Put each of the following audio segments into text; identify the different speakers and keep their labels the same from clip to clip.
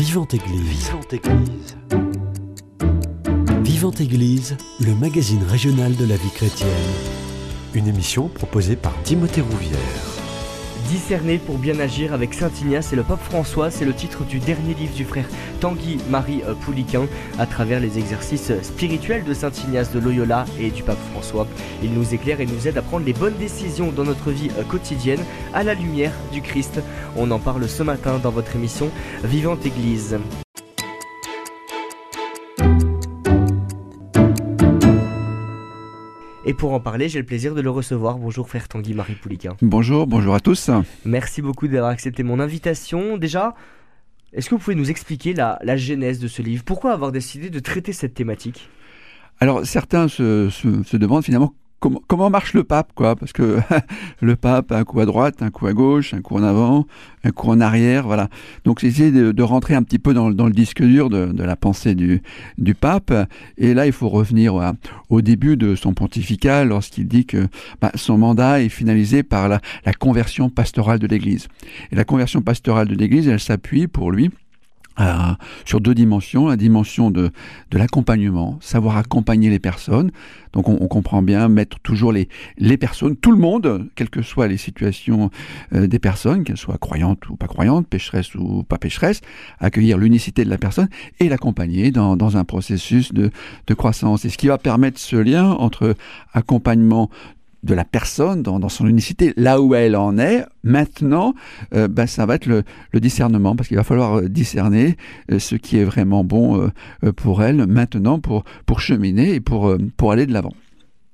Speaker 1: Vivante Église. Vivante Église. Vivante Église, le magazine régional de la vie chrétienne. Une émission proposée par Timothée Rouvière.
Speaker 2: Discerner pour bien agir avec Saint Ignace et le pape François, c'est le titre du dernier livre du frère Tanguy-Marie Pouliquen à travers les exercices spirituels de Saint Ignace de Loyola et du pape François. Il nous éclaire et nous aide à prendre les bonnes décisions dans notre vie quotidienne à la lumière du Christ. On en parle ce matin dans votre émission Vivante Église. Et pour en parler, j'ai le plaisir de le recevoir. Bonjour frère Tanguy-Marie Pouliquen.
Speaker 3: Bonjour à tous.
Speaker 2: Merci beaucoup d'avoir accepté mon invitation. Déjà, est-ce que vous pouvez nous expliquer la genèse de ce livre ? Pourquoi avoir décidé de traiter cette thématique ?
Speaker 3: Alors certains se demandent finalement comment marche le pape, quoi, parce que le pape a un coup à droite, un coup à gauche, un coup en avant, un coup en arrière, voilà. Donc j'ai essayé de rentrer un petit peu dans le disque dur de la pensée du pape, et là il faut revenir au début de son pontificat lorsqu'il dit que son mandat est finalisé par la conversion pastorale de l'Église. Et la conversion pastorale de l'Église, elle s'appuie pour lui sur deux dimensions, la dimension de l'accompagnement, savoir accompagner les personnes. Donc on comprend bien mettre toujours les personnes, tout le monde, quelles que soient les situations des personnes, qu'elles soient croyantes ou pas croyantes, pécheresses ou pas pécheresses, accueillir l'unicité de la personne et l'accompagner dans un processus de croissance. Et ce qui va permettre ce lien entre accompagnement de la personne dans son unicité, là où elle en est, maintenant, ça va être le discernement, parce qu'il va falloir discerner ce qui est vraiment bon pour elle, maintenant, pour cheminer et pour aller de l'avant.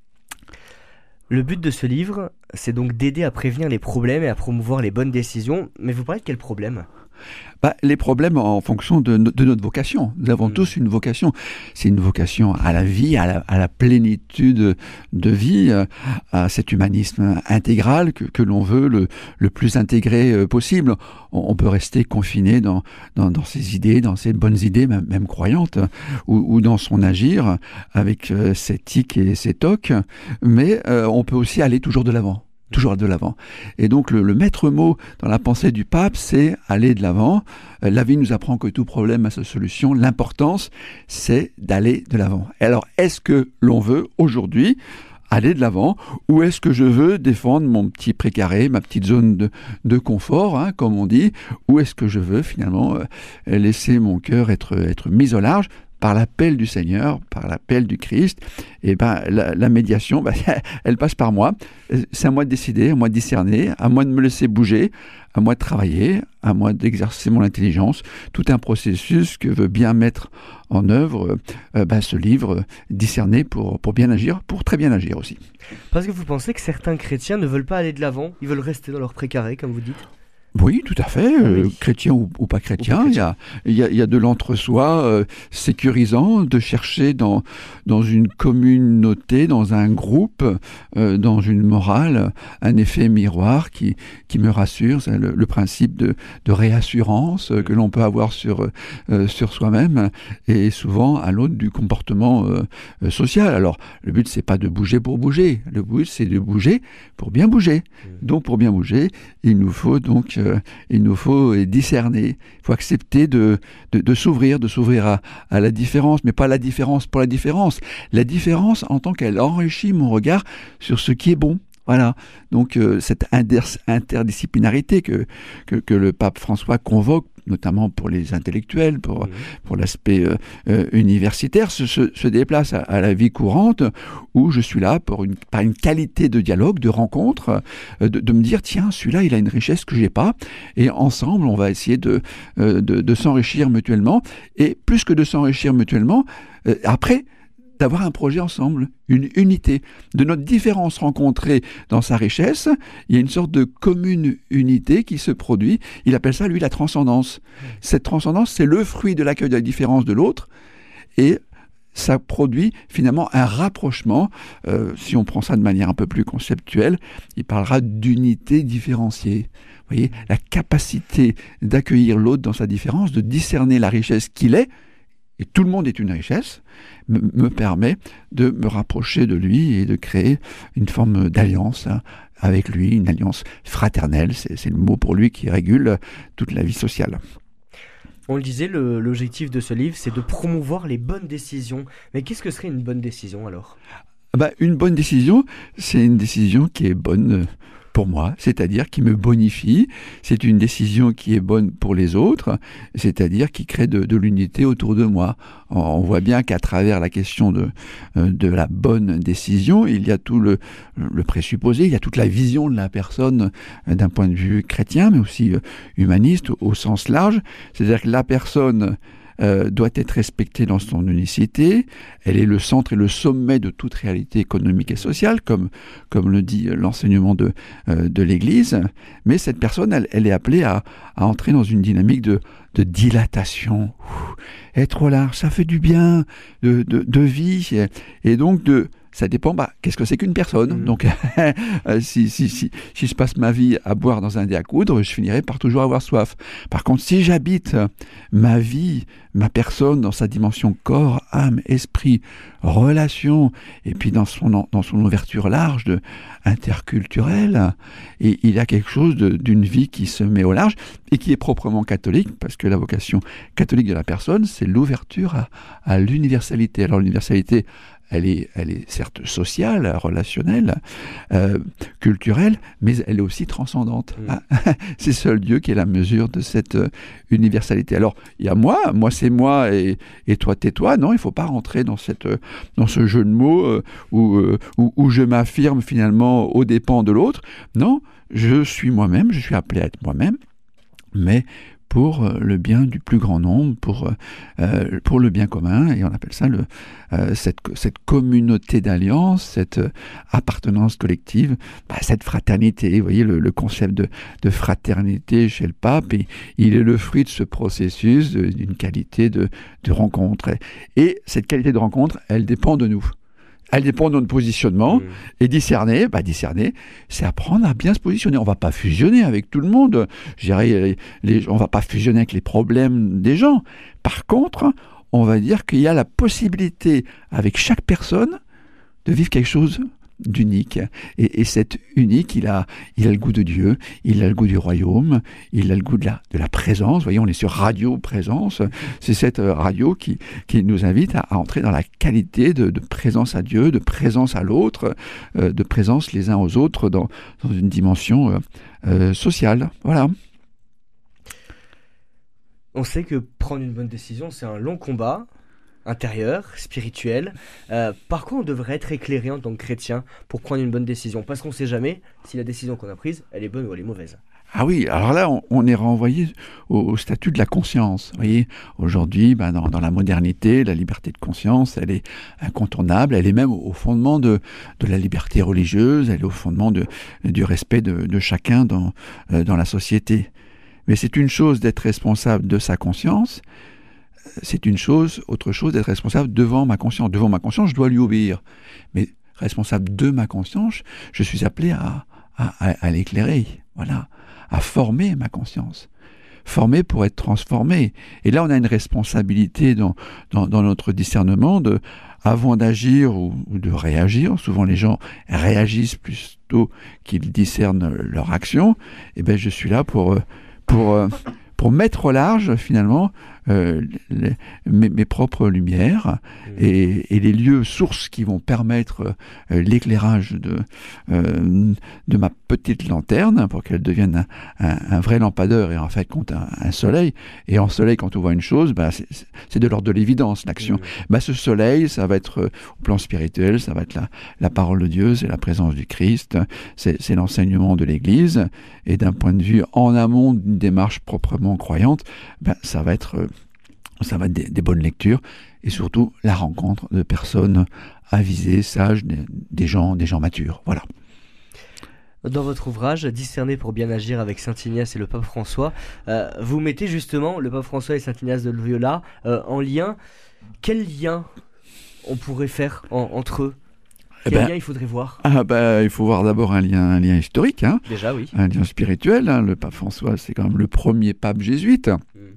Speaker 2: Le but de ce livre, c'est donc d'aider à prévenir les problèmes et à promouvoir les bonnes décisions. Mais vous parlez de quels problèmes ?
Speaker 3: Les problèmes en fonction de notre vocation. Nous avons tous une vocation. C'est une vocation à la vie, à la plénitude de vie, à cet humanisme intégral que l'on veut le plus intégré possible. On peut rester confiné dans ses idées, dans ses bonnes idées, même croyantes, ou dans son agir, avec ses tics et ses tocs, mais on peut aussi aller toujours de l'avant. Toujours de l'avant. Et donc le maître mot dans la pensée du pape, c'est aller de l'avant. La vie nous apprend que tout problème a sa solution. L'importance, c'est d'aller de l'avant. Et alors, est-ce que l'on veut aujourd'hui aller de l'avant, ou est-ce que je veux défendre mon petit précaré, ma petite zone de confort, comme on dit, ou est-ce que je veux finalement laisser mon cœur être mis au large par l'appel du Seigneur, par l'appel du Christ? Et la médiation, elle passe par moi. C'est à moi de décider, à moi de discerner, à moi de me laisser bouger, à moi de travailler, à moi d'exercer mon intelligence. Tout un processus que veut bien mettre en œuvre ce livre, discerner pour bien agir, pour très bien agir aussi.
Speaker 2: Parce que vous pensez que certains chrétiens ne veulent pas aller de l'avant, ils veulent rester dans leur précaré, comme vous dites ?
Speaker 3: Oui, tout à fait,
Speaker 2: Oui.
Speaker 3: Chrétien ou pas chrétien, il y a de l'entre-soi sécurisant, de chercher dans une communauté, dans un groupe, dans une morale, un effet miroir qui me rassure. C'est le principe de réassurance que l'on peut avoir sur soi-même, et souvent à l'aune du comportement social. Alors, le but, c'est pas de bouger pour bouger, le but, c'est de bouger pour bien bouger. Donc, pour bien bouger, il nous faut discerner, il faut accepter de s'ouvrir à la différence, mais pas la différence pour la différence en tant qu'elle enrichit mon regard sur ce qui est bon. Voilà, donc cette interdisciplinarité que le pape François convoque, notamment pour les intellectuels, pour l'aspect universitaire, se déplace à la vie courante, où je suis là par une qualité de dialogue, de rencontre, de me dire, tiens, celui-là, il a une richesse que j'ai pas, et ensemble, on va essayer de s'enrichir mutuellement, et plus que de s'enrichir mutuellement, après, d'avoir un projet ensemble, une unité. De notre différence rencontrée dans sa richesse, il y a une sorte de commune unité qui se produit. Il appelle ça, lui, la transcendance. Cette transcendance, c'est le fruit de l'accueil de la différence de l'autre, et ça produit finalement un rapprochement. Si on prend ça de manière un peu plus conceptuelle, il parlera d'unité différenciée. Vous voyez, la capacité d'accueillir l'autre dans sa différence, de discerner la richesse qu'il est, et tout le monde est une richesse, me permet de me rapprocher de lui et de créer une forme d'alliance avec lui, une alliance fraternelle, c'est le mot pour lui qui régule toute la vie sociale.
Speaker 2: On le disait, l'objectif de ce livre, c'est de promouvoir les bonnes décisions. Mais qu'est-ce que serait une bonne décision alors ?
Speaker 3: Une bonne décision, c'est une décision qui est bonne pour moi, c'est-à-dire qui me bonifie. C'est une décision qui est bonne pour les autres, c'est-à-dire qui crée de l'unité autour de moi. On voit bien qu'à travers la question de la bonne décision, il y a tout le présupposé, il y a toute la vision de la personne d'un point de vue chrétien, mais aussi humaniste au sens large. C'est-à-dire que la personne doit être respectée dans son unicité. Elle est le centre et le sommet de toute réalité économique et sociale, comme le dit l'enseignement de l'Église. Mais cette personne, elle est appelée à entrer dans une dynamique de dilatation. Être au large, ça fait du bien, de vie. Et donc, ça dépend, qu'est-ce que c'est qu'une personne ? Donc, si je passe ma vie à boire dans un dé à coudre, je finirai par toujours avoir soif. Par contre, si j'habite ma vie, ma personne dans sa dimension corps, âme, esprit, relation, et puis dans son ouverture large, interculturelle, et il y a quelque chose d'une vie qui se met au large et qui est proprement catholique, parce que la vocation catholique de la personne, c'est l'ouverture à l'universalité. Alors l'universalité, elle est certes sociale, relationnelle, culturelle, mais elle est aussi transcendante. C'est seul Dieu qui est la mesure de cette universalité. Alors, il y a moi c'est moi, et toi t'es toi. Non, il ne faut pas rentrer dans ce jeu de mots où je m'affirme finalement aux dépens de l'autre. Non, je suis moi-même, je suis appelé à être moi-même, mais pour le bien du plus grand nombre, pour le bien commun, et on appelle ça cette communauté d'alliance, cette appartenance collective, cette fraternité. Vous voyez, le concept de fraternité chez le pape, il est le fruit de ce processus d'une qualité de rencontre. Et cette qualité de rencontre, elle dépend de nous. Elle dépend de notre positionnement. Et discerner, c'est apprendre à bien se positionner. On ne va pas fusionner avec tout le monde. Je dirais, on ne va pas fusionner avec les problèmes des gens. Par contre, on va dire qu'il y a la possibilité, avec chaque personne, de vivre quelque chose d'unique. Et cet unique, il a le goût de Dieu, il a le goût du royaume, il a le goût de la présence. Vous voyez, on est sur Radio Présence. C'est cette radio qui nous invite à entrer dans la qualité de présence à Dieu, de présence à l'autre, de présence les uns aux autres dans une dimension sociale. Voilà.
Speaker 2: On sait que prendre une bonne décision, c'est un long combat intérieur, spirituel. Par quoi on devrait être éclairé en tant que chrétien pour prendre une bonne décision ? Parce qu'on ne sait jamais si la décision qu'on a prise, elle est bonne ou elle est mauvaise.
Speaker 3: Ah oui, alors là, on est renvoyé au statut de la conscience. Vous voyez, aujourd'hui, dans la modernité, la liberté de conscience, elle est incontournable. Elle est même au fondement de la liberté religieuse. Elle est au fondement du respect de chacun dans la société. Mais c'est une chose d'être responsable de sa conscience. C'est autre chose d'être responsable devant ma conscience. Devant ma conscience, je dois lui obéir. Mais responsable de ma conscience, je suis appelé à l'éclairer, voilà, à former ma conscience. Former pour être transformé. Et là, on a une responsabilité dans notre discernement avant d'agir ou de réagir. Souvent, les gens réagissent plutôt qu'ils discernent leur action. Et bien, je suis là pour mettre au large, finalement, mes propres lumières et les lieux sources qui vont permettre l'éclairage de ma petite lanterne pour qu'elle devienne un vrai lampadaire et en fait compte un soleil. Et en soleil, quand on voit une chose, c'est de l'ordre de l'évidence, l'action. Ce soleil, ça va être au plan spirituel, ça va être la parole de Dieu, c'est la présence du Christ, c'est l'enseignement de l'Église. Et d'un point de vue en amont d'une démarche proprement croyante, ça va être des bonnes lectures et surtout la rencontre de personnes avisées, sages, des gens matures. Voilà.
Speaker 2: Dans votre ouvrage, Discerner pour bien agir avec Saint Ignace et le pape François, vous mettez justement le pape François et Saint Ignace de Loyola en lien. Quel lien on pourrait faire entre eux ? Quel lien il faudrait voir ?
Speaker 3: Il faut voir d'abord un lien historique.
Speaker 2: Déjà, oui. Un
Speaker 3: lien spirituel. Le pape François, c'est quand même le premier pape jésuite.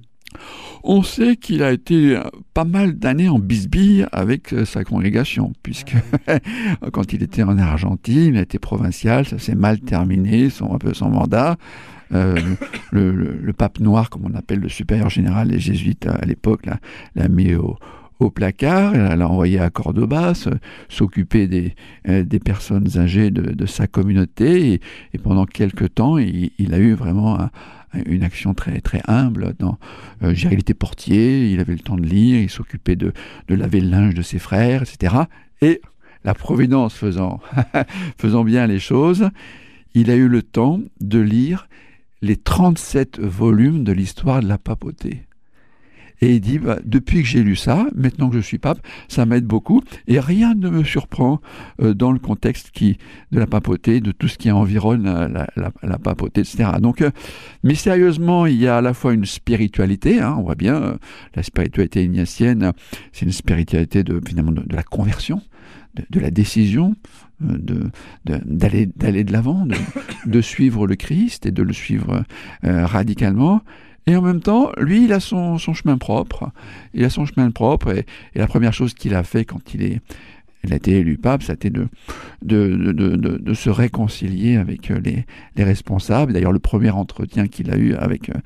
Speaker 3: On sait qu'il a été pas mal d'années en bisbille avec sa congrégation, puisque quand il était en Argentine, il a été provincial, ça s'est mal terminé, son mandat. le pape noir, comme on appelle le supérieur général des jésuites à l'époque, l'a mis au placard, l'a envoyé à Cordoba, s'occuper des personnes âgées de sa communauté, et pendant quelques temps, il a eu vraiment une action très, très humble. Il était portier, il avait le temps de lire, il s'occupait de laver le linge de ses frères, etc. Et la Providence faisant bien les choses, il a eu le temps de lire les 37 volumes de l'histoire de la papauté. Et il dit, depuis que j'ai lu ça, maintenant que je suis pape, ça m'aide beaucoup, et rien ne me surprend dans le contexte de la papauté, de tout ce qui environne la papauté, etc. Donc, mystérieusement, il y a à la fois une spiritualité, on voit bien, la spiritualité ignatienne, c'est une spiritualité finalement de la conversion, de la décision, d'aller de l'avant, de suivre le Christ et de le suivre radicalement. Et en même temps, lui, il a son chemin propre. Il a son chemin propre, et la première chose qu'il a fait quand il a été élu pape, c'était de se réconcilier avec les responsables. D'ailleurs, le premier entretien qu'il a eu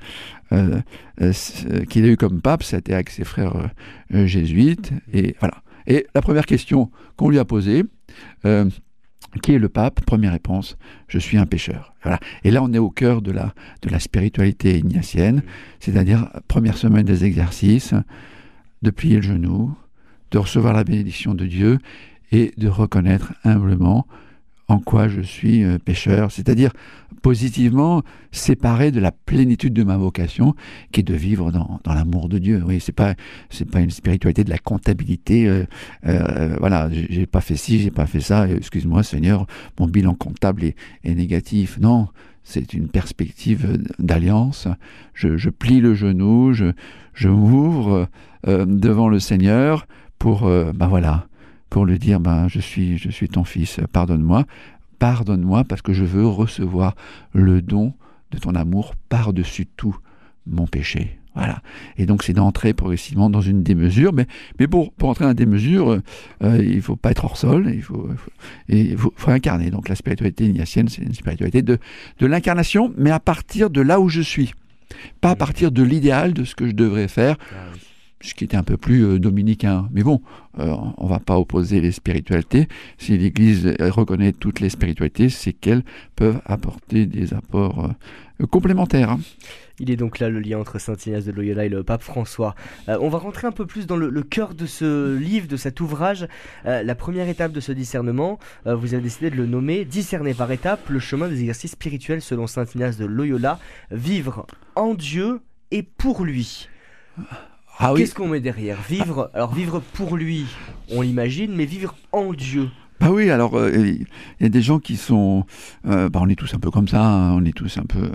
Speaker 3: qu'il a eu comme pape, c'était avec ses frères jésuites. Et voilà. Et la première question qu'on lui a posée, qui est le pape? Première réponse, je suis un pécheur. Voilà. Et là, on est au cœur de la spiritualité ignatienne, c'est-à-dire, première semaine des exercices, de plier le genou, de recevoir la bénédiction de Dieu et de reconnaître humblement en quoi je suis pécheur, c'est-à-dire positivement séparé de la plénitude de ma vocation, qui est de vivre dans l'amour de Dieu. Oui, c'est pas une spiritualité de la comptabilité. Voilà, j'ai pas fait ci, j'ai pas fait ça. Excuse-moi, Seigneur, mon bilan comptable est négatif. Non, c'est une perspective d'alliance. Je plie le genou, je m'ouvre devant le Seigneur pour voilà. Pour lui dire, je suis ton fils, pardonne-moi parce que je veux recevoir le don de ton amour par-dessus tout mon péché. Voilà. Et donc c'est d'entrer progressivement dans une démesure, mais pour entrer dans la démesure, il ne faut pas être hors sol, il faut incarner. Donc la spiritualité ignatienne, c'est une spiritualité de l'incarnation, mais à partir de là où je suis, pas à partir de l'idéal de ce que je devrais faire. Ce qui était un peu plus dominicain. Mais bon, on ne va pas opposer les spiritualités. Si l'Église reconnaît toutes les spiritualités, c'est qu'elles peuvent apporter des apports complémentaires.
Speaker 2: Il est donc là le lien entre saint Ignace de Loyola et le pape François. On va rentrer un peu plus dans le cœur de ce livre, de cet ouvrage. La première étape de ce discernement, vous avez décidé de le nommer « Discerner par étapes le chemin des exercices spirituels selon saint Ignace de Loyola, vivre en Dieu et pour lui ».
Speaker 3: Ah oui.
Speaker 2: Qu'est-ce qu'on met derrière? Vivre pour lui, on l'imagine, mais vivre en Dieu.
Speaker 3: Oui, alors il y a des gens qui sont, on est tous un peu comme ça, on est tous un peu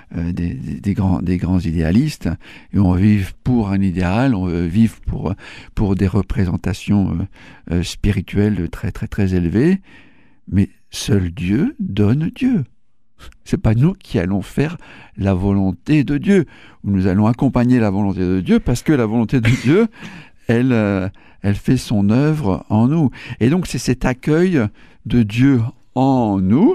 Speaker 3: des grands idéalistes, et on vive pour un idéal, on vive pour des représentations spirituelles très très très élevées, mais seul Dieu donne Dieu. C'est pas nous qui allons faire la volonté de Dieu. Nous allons accompagner la volonté de Dieu parce que la volonté de Dieu, elle fait son œuvre en nous. Et donc c'est cet accueil de Dieu en nous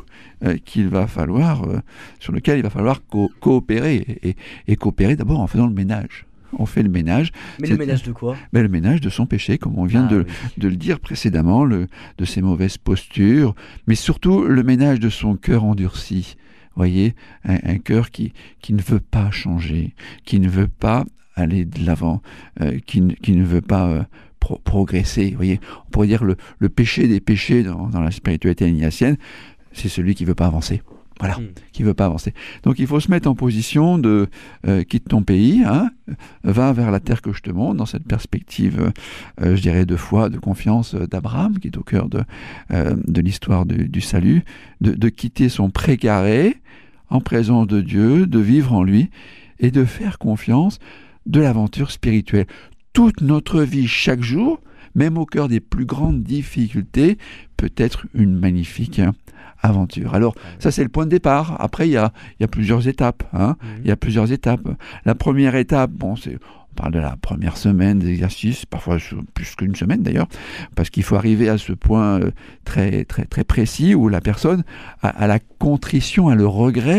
Speaker 3: sur lequel il va falloir coopérer. Et coopérer d'abord en faisant le ménage. On fait le ménage.
Speaker 2: Mais le ménage de quoi?
Speaker 3: Le ménage de son péché, comme on vient de le dire précédemment, de ses mauvaises postures, mais surtout le ménage de son cœur endurci. Vous voyez, un cœur qui ne veut pas changer, qui ne veut pas aller de l'avant, qui ne veut pas progresser. Vous voyez, on pourrait dire le péché des péchés dans la spiritualité ignatienne, c'est celui qui ne veut pas avancer. Voilà, qui ne veut pas avancer. Donc il faut se mettre en position de quitte ton pays, va vers la terre que je te montre, dans cette perspective, je dirais, de foi, de confiance d'Abraham, qui est au cœur de l'histoire du salut, de quitter son précaré en présence de Dieu, de vivre en lui et de faire confiance de l'aventure spirituelle. Toute notre vie, chaque jour, même au cœur des plus grandes difficultés, peut être une magnifique aventure. Alors, ça c'est le point de départ. Après, il y a plusieurs étapes. Il y a plusieurs étapes. La première étape, on parle de la première semaine d'exercice, parfois plus qu'une semaine d'ailleurs, parce qu'il faut arriver à ce point très, très, très précis où la personne a la contrition, a le regret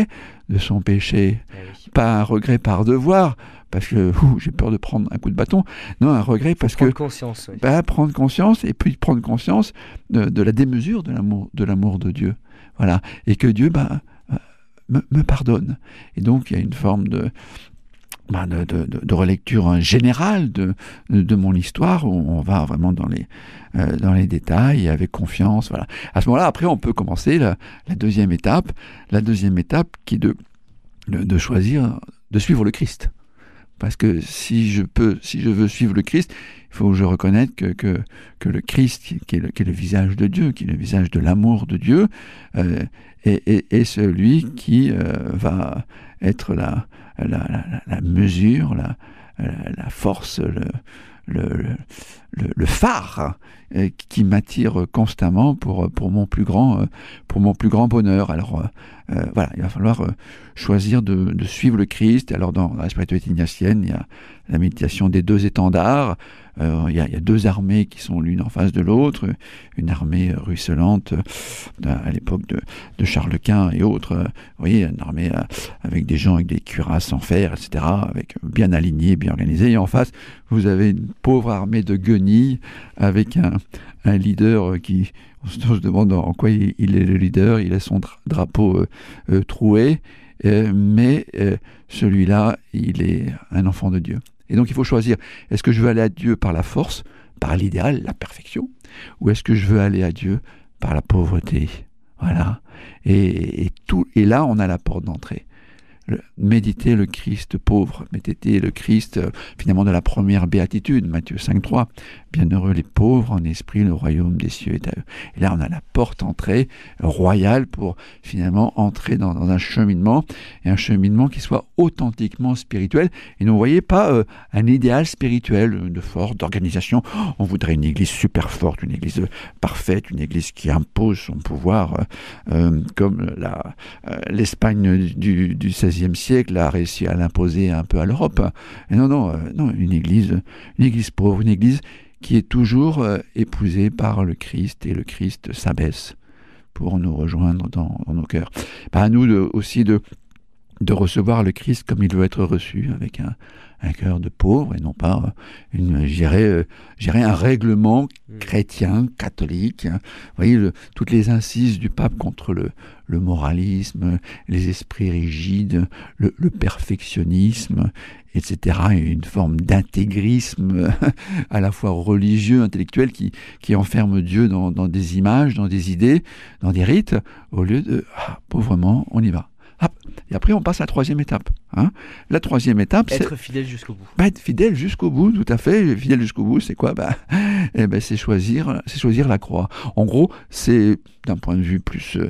Speaker 3: son péché.
Speaker 2: Oui.
Speaker 3: Pas un regret par devoir, parce que j'ai peur de prendre un coup de bâton. Non, un regret parce que...
Speaker 2: Prendre conscience. Oui.
Speaker 3: Prendre conscience, et puis prendre conscience de la démesure de l'amour de Dieu. Voilà. Et que Dieu me pardonne. Et donc, il y a une forme de relecture générale de mon histoire, où on va vraiment dans les détails et avec confiance. Voilà. À ce moment-là, après, on peut commencer la deuxième étape. La deuxième étape qui est de choisir de suivre le Christ. Parce que si je veux suivre le Christ, il faut que je reconnaisse que le Christ, qui est le visage de Dieu, qui est le visage de l'amour de Dieu, est celui qui va être la mesure, la force, le phare qui m'attire constamment pour mon plus grand bonheur. Alors voilà, il va falloir choisir de suivre le Christ. Alors dans la spiritualité ignatienne, il y a la méditation des deux étendards. Il y a deux armées qui sont l'une en face de l'autre, une armée ruisselante à l'époque de Charles Quint et autres. Vous voyez, une armée avec des gens avec des cuirasses en fer, etc., avec bien alignés, bien organisés. Et en face, vous avez une pauvre armée de guenilles avec un leader on se demande en quoi il est le leader. Il a son drapeau troué, mais celui-là, il est un enfant de Dieu. Et donc il faut choisir, est-ce que je veux aller à Dieu par la force, par l'idéal, la perfection, ou est-ce que je veux aller à Dieu par la pauvreté? Voilà. Et là, on a la porte d'entrée. Méditer le Christ pauvre, méditer le Christ finalement de la première béatitude, Matthieu 5,3. Bienheureux les pauvres en esprit, le royaume des cieux est à eux. Et là, on a la porte entrée royale pour finalement entrer dans un cheminement, et un cheminement qui soit authentiquement spirituel. Et ne voyez pas un idéal spirituel de force, d'organisation. On voudrait une église super forte, une église parfaite, une église qui impose son pouvoir, comme l'Espagne du XVIe siècle a réussi à l'imposer un peu à l'Europe. Et non, une église pauvre, une église qui est toujours épousée par le Christ, et le Christ s'abaisse pour nous rejoindre dans nos cœurs. À nous aussi de recevoir le Christ comme il veut être reçu, avec un cœur de pauvre, et non pas un règlement chrétien, catholique. Vous voyez, toutes les incises du pape contre le moralisme, les esprits rigides, le perfectionnisme, etc. Et une forme d'intégrisme à la fois religieux, intellectuel, qui enferme Dieu dans des images, dans des idées, dans des rites, au lieu de pauvrement, on y va. Et après, on passe à la troisième étape. La troisième étape,
Speaker 2: c'est... Être fidèle jusqu'au bout.
Speaker 3: Être fidèle jusqu'au bout, tout à fait. Fidèle jusqu'au bout, c'est quoi? C'est choisir la croix. En gros, c'est, d'un point de vue plus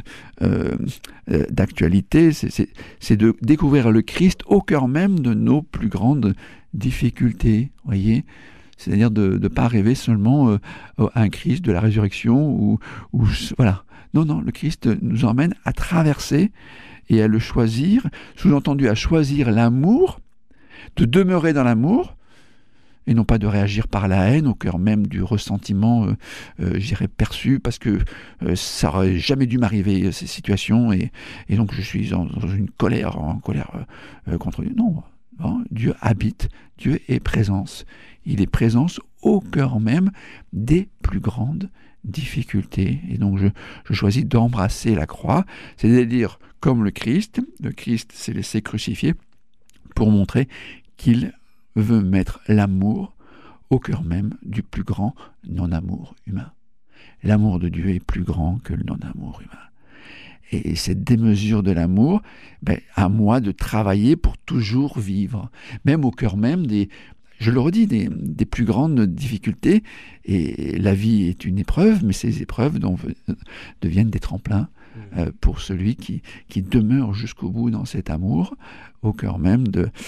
Speaker 3: d'actualité, c'est de découvrir le Christ au cœur même de nos plus grandes difficultés, voyez. C'est-à-dire de ne pas rêver seulement à un Christ de la résurrection, ou voilà. Non, le Christ nous emmène à traverser et à le choisir, sous-entendu à choisir l'amour, de demeurer dans l'amour, et non pas de réagir par la haine au cœur même du ressentiment, perçu, parce que ça n'aurait jamais dû m'arriver, ces situations, et donc je suis dans une colère, contre Dieu. Non, Dieu habite, Dieu est présence. Il est présence au cœur même des plus grandes difficultés. Et donc je choisis d'embrasser la croix, c'est-à-dire comme le Christ s'est laissé crucifier pour montrer qu'il veut mettre l'amour au cœur même du plus grand non-amour humain. L'amour de Dieu est plus grand que le non-amour humain. Et cette démesure de l'amour, à moi de travailler pour toujours vivre, même au cœur même je le redis, des plus grandes difficultés. Et la vie est une épreuve, mais ces épreuves deviennent des tremplins pour celui qui demeure jusqu'au bout dans cet amour, au cœur même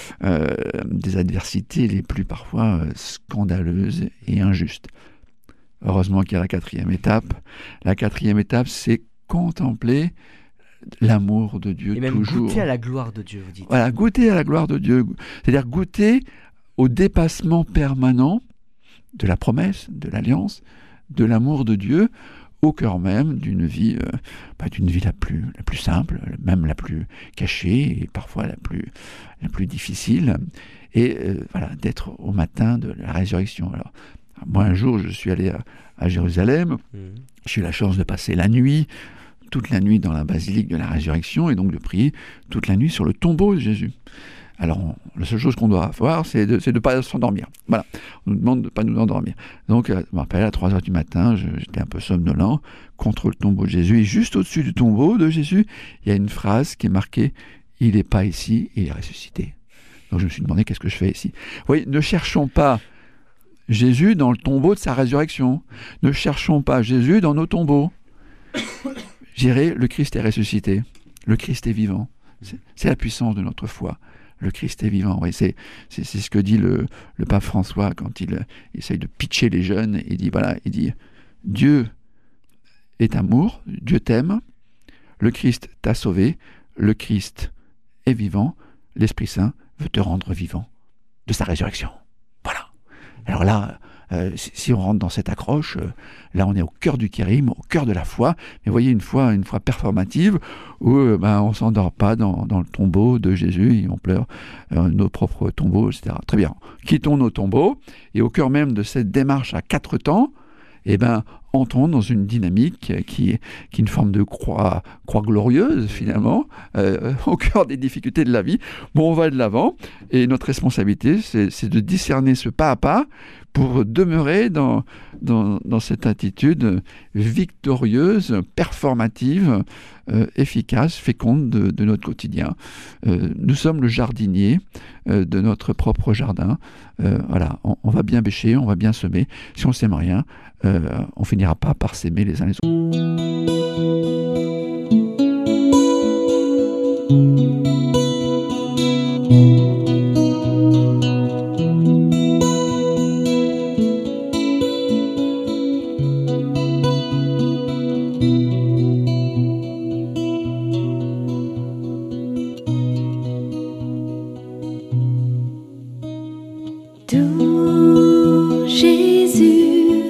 Speaker 3: des adversités les plus parfois scandaleuses et injustes. Heureusement qu'il y a la quatrième étape. La quatrième étape, c'est contempler l'amour de Dieu,
Speaker 2: et même
Speaker 3: toujours.
Speaker 2: Goûter à la gloire de Dieu, vous dites.
Speaker 3: Voilà, goûter à la gloire de Dieu. C'est-à-dire goûter au dépassement permanent de la promesse, de l'alliance, de l'amour de Dieu, au cœur même d'une vie la plus simple, même la plus cachée et parfois la plus difficile, et voilà, d'être au matin de la résurrection. Alors, moi, un jour, je suis allé à Jérusalem, j'ai eu la chance de passer toute la nuit dans la basilique de la résurrection, et donc de prier toute la nuit sur le tombeau de Jésus. Alors, la seule chose qu'on doit faire, c'est de ne pas s'endormir. Voilà, on nous demande de ne pas nous endormir. Donc, je me rappelle, à 3h du matin, j'étais un peu somnolent, contre le tombeau de Jésus, et juste au-dessus du tombeau de Jésus, il y a une phrase qui est marquée « Il n'est pas ici, il est ressuscité ». Donc, je me suis demandé, qu'est-ce que je fais ici ? Vous voyez, ne cherchons pas Jésus dans le tombeau de sa résurrection. Ne cherchons pas Jésus dans nos tombeaux. Je dirais, le Christ est ressuscité. Le Christ est vivant. C'est la puissance de notre foi. Le Christ est vivant. Oui, c'est ce que dit le pape François quand il essaye de pitcher les jeunes. Il dit, Dieu est amour, Dieu t'aime, le Christ t'a sauvé, le Christ est vivant, l'Esprit Saint veut te rendre vivant de sa résurrection. Voilà. Alors là, si on rentre dans cette accroche, là on est au cœur du kérigme, au cœur de la foi. Mais voyez, une foi performative où on ne s'endort pas dans le tombeau de Jésus et on pleure nos propres tombeaux, etc. Très bien. Quittons nos tombeaux et au cœur même de cette démarche à 4 temps, entrons dans une dynamique qui est une forme de croix glorieuse finalement, au cœur des difficultés de la vie. Bon, on va de l'avant et notre responsabilité, c'est de discerner ce pas à pas pour demeurer dans cette attitude victorieuse, performative, efficace, féconde de notre quotidien. Nous sommes le jardinier de notre propre jardin. Voilà, on va bien bêcher, on va bien semer. Si on ne sème rien, on finira pas par s'aimer les uns les autres.
Speaker 4: Doux Jésus,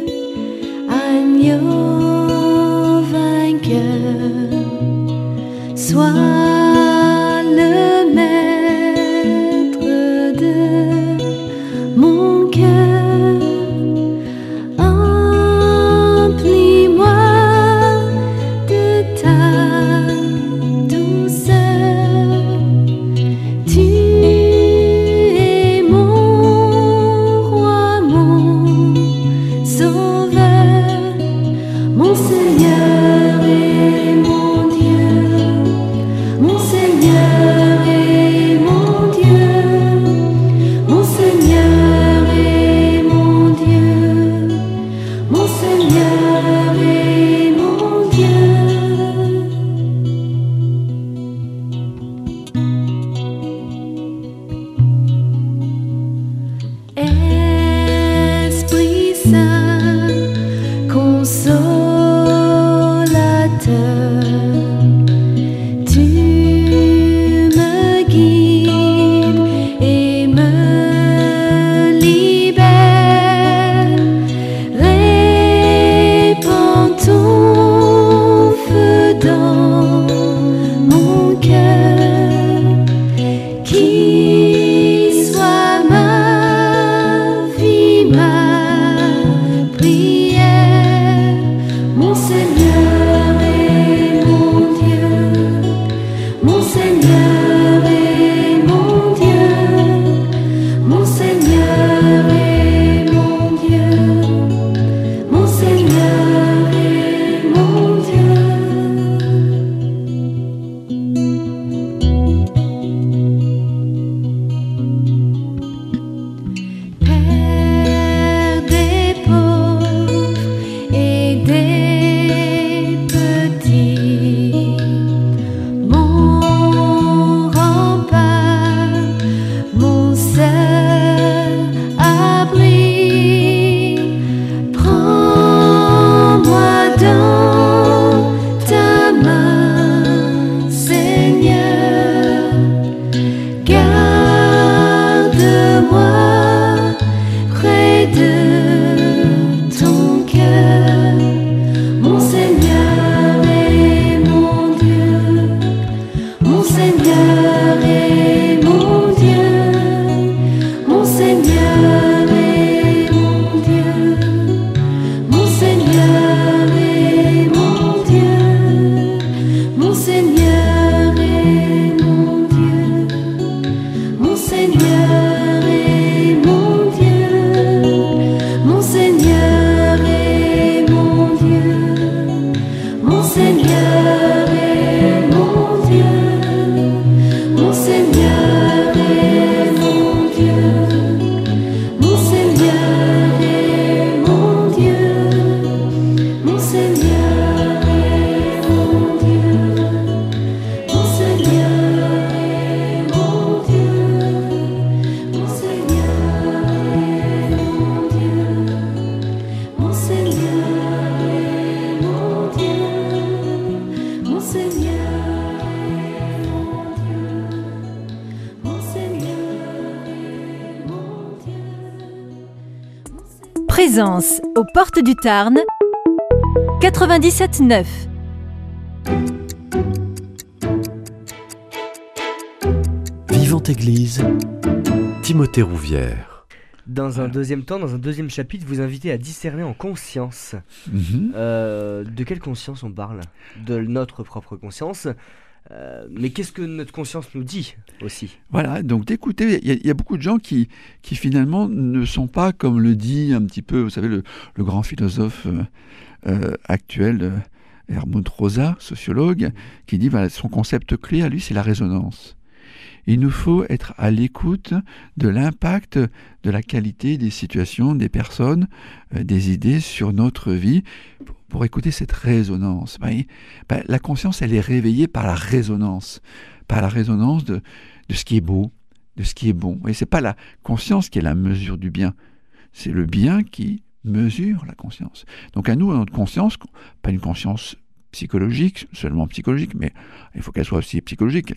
Speaker 4: agneau vainqueur, sois le maître de mon cœur. Emplis-moi de ta douceur. Tu es mon
Speaker 5: Présence aux portes du Tarn, 97.9.
Speaker 1: Vivante Église, Timothée Rouvière.
Speaker 2: Dans un deuxième temps, dans un deuxième chapitre, vous invitez à discerner en conscience. De quelle conscience on parle ? De notre propre conscience. Mais qu'est-ce que notre conscience nous dit aussi ?
Speaker 3: Voilà, donc d'écouter, il y a beaucoup de gens qui finalement ne sont pas, comme le dit un petit peu, vous savez, le grand philosophe actuel, Helmut Rosa, sociologue, qui dit, voilà, son concept clé à lui, c'est la résonance. Il nous faut être à l'écoute de l'impact de la qualité des situations, des personnes, des idées sur notre vie, pour écouter cette résonance. La conscience, elle est réveillée par la résonance de ce qui est beau, de ce qui est bon. Et c'est pas la conscience qui est la mesure du bien, c'est le bien qui mesure la conscience. Donc à nous, à notre conscience, pas une conscience psychologique, seulement psychologique, mais il faut qu'elle soit aussi psychologique,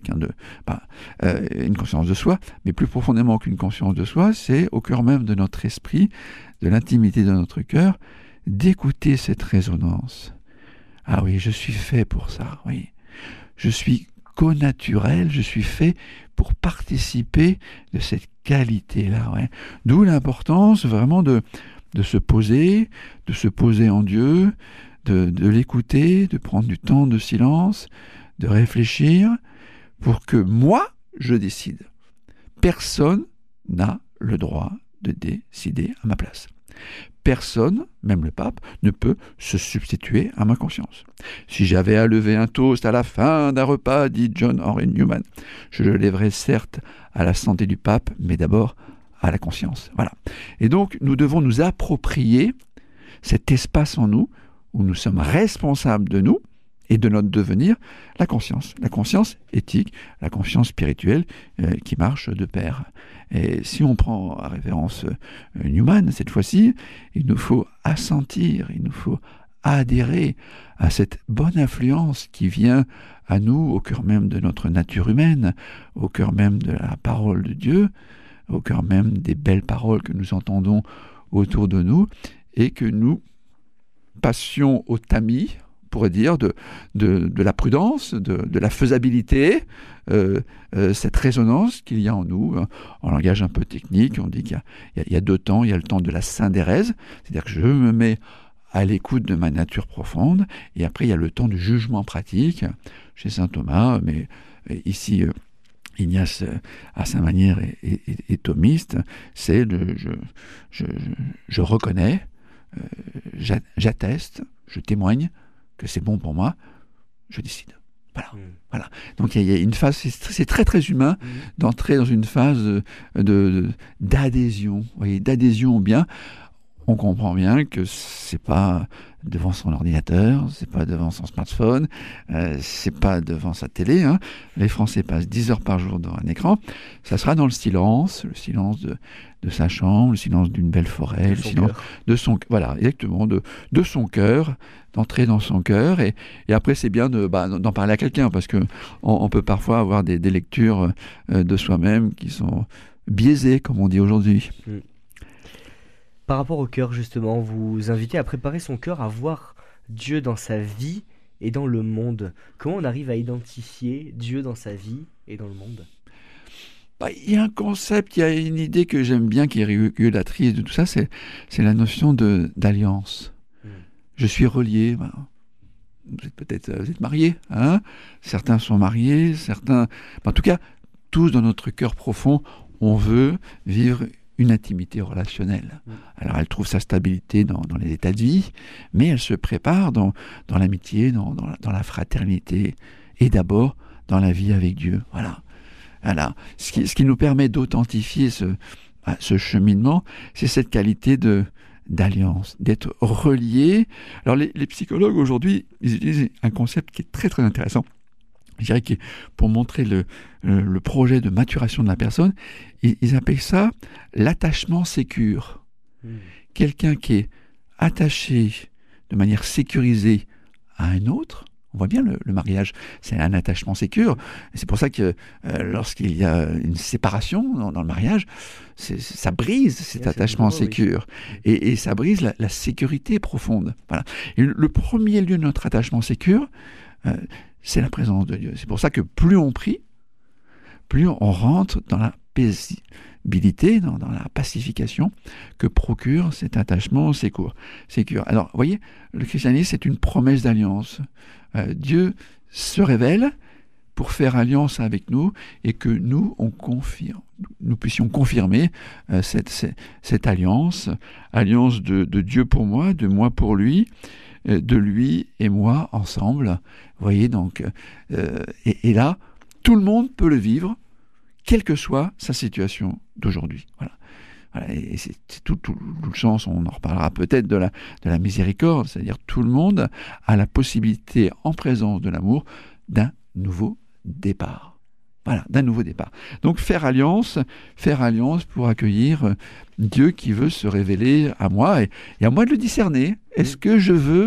Speaker 3: une conscience de soi, mais plus profondément qu'une conscience de soi, c'est au cœur même de notre esprit, de l'intimité de notre cœur, d'écouter cette résonance. Ah oui, je suis fait pour ça, oui. Je suis connaturel, je suis fait pour participer de cette qualité-là. Ouais. D'où l'importance vraiment de se poser en Dieu, de l'écouter, de prendre du temps de silence, de réfléchir, pour que moi, je décide. Personne n'a le droit de décider à ma place. Personne, même le pape, ne peut se substituer à ma conscience. Si j'avais à lever un toast à la fin d'un repas, dit John Henry Newman, je le lèverais certes à la santé du pape, mais d'abord à la conscience. Voilà. Et donc, nous devons nous approprier cet espace en nous où nous sommes responsables de nous et de notre devenir, la conscience éthique, la conscience spirituelle qui marche de pair. Et si on prend à référence Newman, cette fois-ci, il nous faut assentir, il nous faut adhérer à cette bonne influence qui vient à nous au cœur même de notre nature humaine, au cœur même de la parole de Dieu, au cœur même des belles paroles que nous entendons autour de nous et que nous passion au tamis, on pourrait dire, de la prudence, de la faisabilité, cette résonance qu'il y a en nous. En langage un peu technique, on dit qu'il y a deux temps. Il y a le temps de la syndérèse, c'est-à-dire que je me mets à l'écoute de ma nature profonde, et après il y a le temps du jugement pratique, chez saint Thomas, mais ici Ignace, à sa manière, est thomiste, c'est je reconnais, j'atteste, je témoigne que c'est bon pour moi, je décide. Voilà. Donc il y a une phase, c'est très très humain d'entrer dans une phase d'adhésion, vous voyez, d'adhésion au bien. On comprend bien que c'est pas devant son ordinateur, c'est pas devant son smartphone, c'est pas devant sa télé. Hein. Les Français passent 10 heures par jour devant un écran. Ça sera dans le silence de sa chambre, le silence d'une belle forêt, le silence de son, voilà, exactement, de son cœur, d'entrer dans son cœur. Et après, c'est bien d'en parler à quelqu'un, parce que on peut parfois avoir des lectures de soi-même qui sont biaisées, comme on dit aujourd'hui.
Speaker 2: Par rapport au cœur, justement, vous invitez à préparer son cœur à voir Dieu dans sa vie et dans le monde. Comment on arrive à identifier Dieu dans sa vie et dans le monde ?
Speaker 3: Il y a un concept, il y a une idée que j'aime bien, qui est régulatrice de tout ça, c'est la notion d'alliance. Je suis relié. Vous êtes mariés, hein ? Certains sont mariés, certains... En tout cas, tous dans notre cœur profond, on veut vivre une intimité relationnelle. Alors elle trouve sa stabilité dans les états de vie, mais elle se prépare dans l'amitié, dans la fraternité, et d'abord dans la vie avec Dieu. Voilà. Ce qui nous permet d'authentifier ce cheminement, c'est cette qualité d'alliance, d'être relié. Alors les psychologues aujourd'hui, ils utilisent un concept qui est très très intéressant. Je dirais que pour montrer le projet de maturation de la personne, ils appellent ça l'attachement sécure. Quelqu'un qui est attaché de manière sécurisée à un autre, On voit bien le mariage, c'est un attachement sécure. Et c'est pour ça que lorsqu'il y a une séparation dans le mariage, ça brise cet attachement sécure. Oui. Et ça brise la sécurité profonde. Voilà. Et le premier lieu de notre attachement sécure, c'est la présence de Dieu. C'est pour ça que plus on prie, plus on rentre dans la paisibilité, dans la pacification que procure cet attachement sécure. Alors, vous voyez, le christianisme, c'est une promesse d'alliance. Dieu se révèle pour faire alliance avec nous et que nous puissions confirmer cette alliance de Dieu pour moi, de moi pour lui, de lui et moi ensemble. Vous voyez, donc, et là, tout le monde peut le vivre, quelle que soit sa situation d'aujourd'hui. Voilà, et c'est tout le sens, on en reparlera peut-être de la miséricorde, c'est-à-dire tout le monde a la possibilité, en présence de l'amour, d'un nouveau départ. Voilà, d'un nouveau départ. Donc faire alliance pour accueillir Dieu qui veut se révéler à moi, et à moi de le discerner. Est-ce que je veux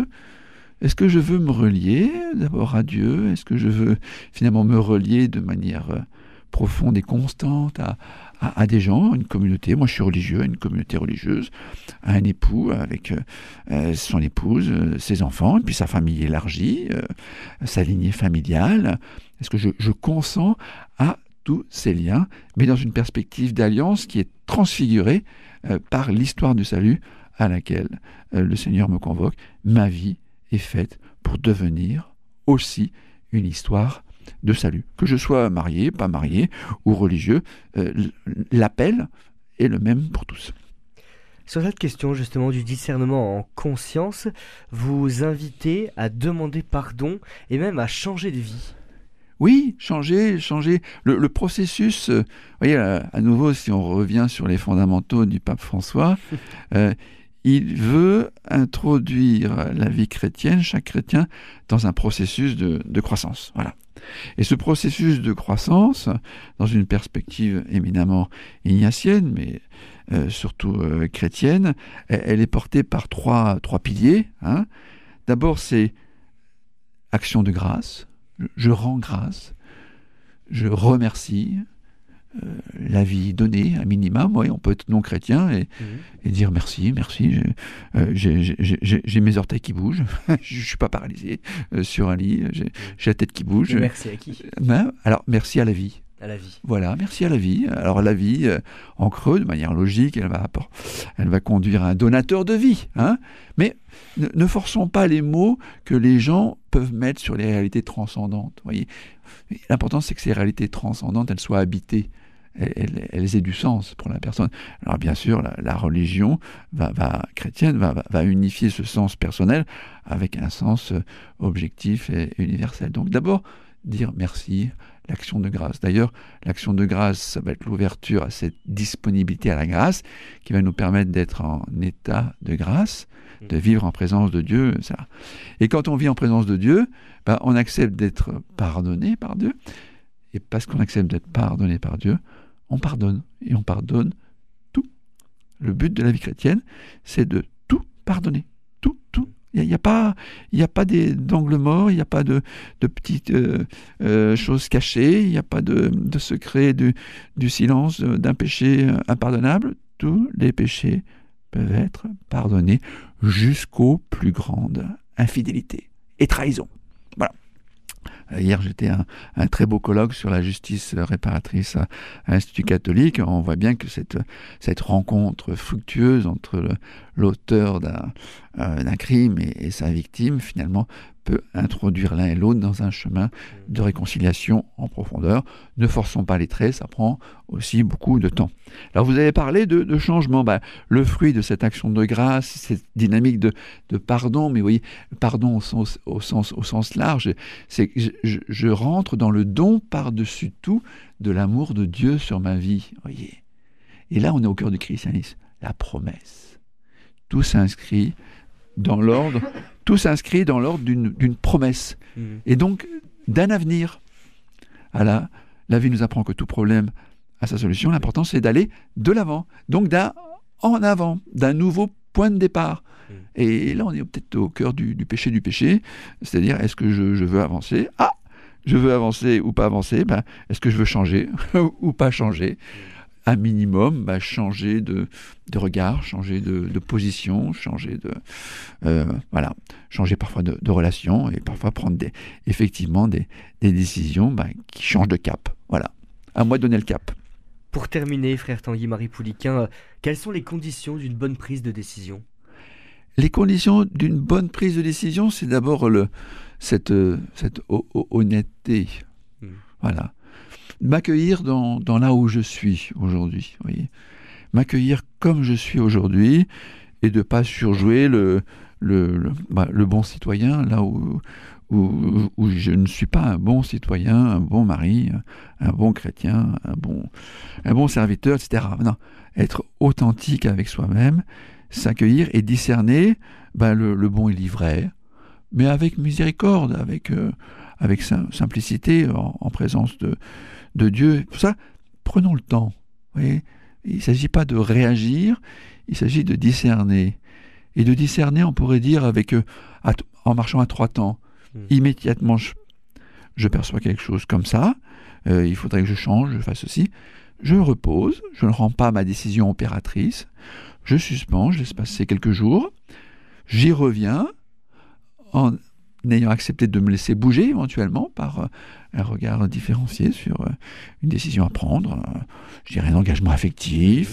Speaker 3: me relier d'abord à Dieu? Est-ce que je veux finalement me relier de manière profonde et constante à des gens, à une communauté? Moi, je suis religieux, à une communauté religieuse, à un époux avec son épouse, ses enfants, et puis sa famille élargie, sa lignée familiale. Est-ce que je consens à tous ces liens, mais dans une perspective d'alliance qui est transfigurée par l'histoire du salut à laquelle le Seigneur me convoque? Ma vie est faite pour devenir aussi une histoire de salut. Que je sois marié, pas marié ou religieux, l'appel est le même pour tous.
Speaker 2: Sur cette question justement du discernement en conscience, vous invitez à demander pardon et même à changer de vie.
Speaker 3: Oui, changer. Le processus, vous voyez, à nouveau, si on revient sur les fondamentaux du pape François, il veut introduire la vie chrétienne, chaque chrétien, dans un processus de croissance. Voilà. Et ce processus de croissance, dans une perspective éminemment ignatienne, mais surtout chrétienne, elle est portée par trois piliers. D'abord, c'est action de grâce. Je rends grâce. Je remercie la vie donnée, un minimum. Oui, on peut être non chrétien et dire merci, j'ai mes orteils qui bougent, je ne suis pas paralysé sur un lit, j'ai la tête qui bouge.
Speaker 2: Et merci à qui?
Speaker 3: Alors, merci à la vie.
Speaker 2: À la vie.
Speaker 3: Voilà, merci à la vie. Alors la vie, en creux, de manière logique, elle va conduire à un donateur de vie. Mais ne forçons pas les mots que les gens peuvent mettre sur les réalités transcendantes. Voyez, l'important, c'est que ces réalités transcendantes, elles soient habitées. Elles aient du sens pour la personne. Alors bien sûr, la religion chrétienne va unifier ce sens personnel avec un sens objectif et universel. Donc d'abord, dire merci, l'action de grâce. D'ailleurs, l'action de grâce, ça va être l'ouverture à cette disponibilité à la grâce qui va nous permettre d'être en état de grâce, de vivre en présence de Dieu. Ça. Et quand on vit en présence de Dieu, on accepte d'être pardonné par Dieu. Et parce qu'on accepte d'être pardonné par Dieu, on pardonne. Et on pardonne tout. Le but de la vie chrétienne, c'est de tout pardonner. Tout. Il n'y a pas d'angle mort, il n'y a pas de petites choses cachées, il n'y a pas de secret du silence d'un péché impardonnable. Tous les péchés peuvent être pardonnés jusqu'aux plus grandes infidélités et trahisons. Voilà. Hier, j'étais à un très beau colloque sur la justice réparatrice à l'Institut catholique. On voit bien que cette rencontre fructueuse entre l'auteur d'un crime et sa victime, finalement, peut introduire l'un et l'autre dans un chemin de réconciliation en profondeur. Ne forçons pas les traits, ça prend aussi beaucoup de temps. Alors vous avez parlé de changement. Le fruit de cette action de grâce, cette dynamique de pardon, mais vous voyez, pardon au sens large, c'est que je rentre dans le don par-dessus tout de l'amour de Dieu sur ma vie. Voyez. Et là, on est au cœur du christianisme. La promesse. Tout s'inscrit dans l'ordre d'une promesse, et donc d'un avenir. La vie nous apprend que tout problème a sa solution. L'important, c'est d'aller de l'avant, donc en avant, d'un nouveau point de départ. Et là, on est peut-être au cœur du péché, c'est-à-dire, est-ce que je veux avancer ? Ah, je veux avancer ou pas avancer, est-ce que je veux changer ou pas changer ? Un minimum, changer de regard, changer de position, changer changer parfois de relation et parfois prendre effectivement des décisions qui changent de cap. Voilà, à moi de donner le cap.
Speaker 2: Pour terminer, frère Tanguy-Marie Pouliquen, quelles sont les conditions d'une bonne prise de décision ?
Speaker 3: Les conditions d'une bonne prise de décision, c'est d'abord cette honnêteté. Voilà. M'accueillir dans là où je suis aujourd'hui. Voyez. M'accueillir comme je suis aujourd'hui et de ne pas surjouer le bon citoyen là où je ne suis pas un bon citoyen, un bon mari, un bon chrétien, un bon serviteur, etc. Non, être authentique avec soi-même, s'accueillir et discerner le bon et l'ivraie, mais avec miséricorde, avec simplicité, en présence de Dieu. Pour ça, prenons le temps. Vous voyez, il ne s'agit pas de réagir, il s'agit de discerner. Et de discerner, on pourrait dire, en marchant à 3 temps. Immédiatement, je perçois quelque chose comme ça, il faudrait que je change, je fasse ceci. Je me repose, je ne rends pas ma décision opératrice, je suspends, je laisse passer quelques jours, j'y reviens en ayant accepté de me laisser bouger éventuellement par un regard différencié sur une décision à prendre, je dirais un engagement affectif,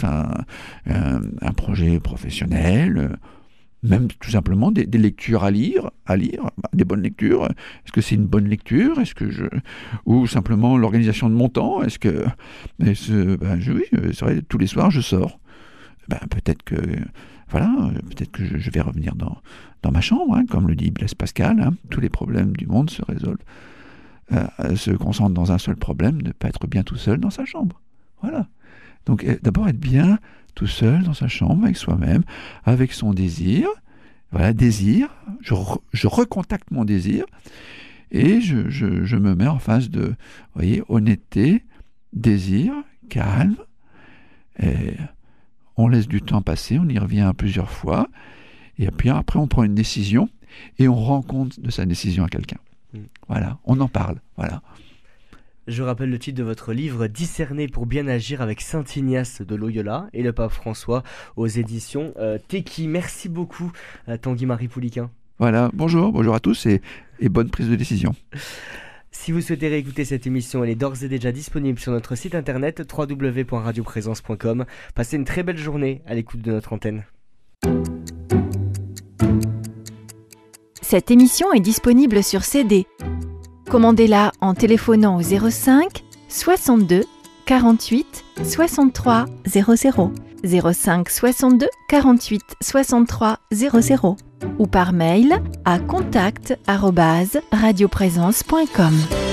Speaker 3: un projet professionnel, même tout simplement des lectures à lire, des bonnes lectures. Est-ce que c'est une bonne lecture ? Ou simplement l'organisation de mon temps ? Oui, c'est vrai, tous les soirs je sors. Peut-être que je vais revenir dans ma chambre, comme le dit Blaise Pascal. Tous les problèmes du monde se résolvent, se concentrent dans un seul problème, ne pas être bien tout seul dans sa chambre. Voilà. Donc d'abord être bien tout seul dans sa chambre, avec soi-même, avec son désir. Voilà, désir. Je recontacte mon désir et je me mets en face de, honnêteté, désir, calme. Et on laisse du temps passer, on y revient plusieurs fois. Et puis après, on prend une décision et on rend compte de sa décision à quelqu'un. Voilà, on en parle. Voilà.
Speaker 2: Je rappelle le titre de votre livre, Discerner pour bien agir avec Saint Ignace de Loyola et le pape François aux éditions Teki. Merci beaucoup Tanguy-Marie Pouliquen.
Speaker 3: Voilà, bonjour à tous et bonne prise de décision.
Speaker 2: Si vous souhaitez réécouter cette émission, elle est d'ores et déjà disponible sur notre site internet www.radioprésence.com. Passez une très belle journée à l'écoute de notre antenne.
Speaker 5: Cette émission est disponible sur CD. Commandez-la en téléphonant au 05 62 48 63 00, 05 62 48 63 00 ou par mail à contact@radioprésence.com.